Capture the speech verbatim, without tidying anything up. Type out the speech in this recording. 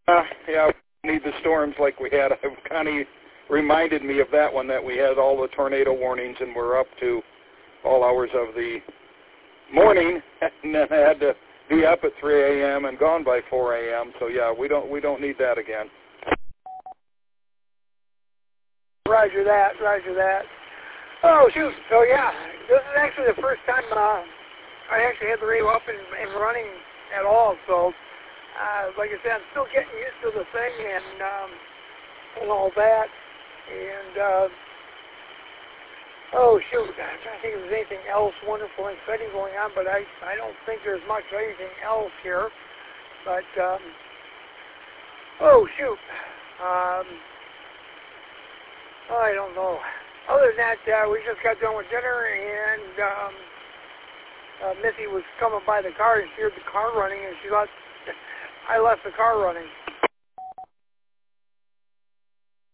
Uh, yeah, we need the storms like we had. Connie reminded me of that one, that we had all the tornado warnings and we're up to all hours of the morning, and then I had to be up at three a.m. and gone by four a.m. So yeah, we don't we don't need that again. Roger that, roger that. Oh shoot! So yeah, this is actually the first time uh, I actually had the radio up and, and running at all. So uh, like I said, I'm still getting used to the thing and um, and all that. And uh, oh shoot, I'm trying to think if there's anything else wonderful and exciting going on, but I I don't think there's much of anything else here. But um, oh shoot. Um, I don't know. Other than that, uh, we just got done with dinner, and um, uh, Missy was coming by the car and she heard the car running, and she thought I left the car running.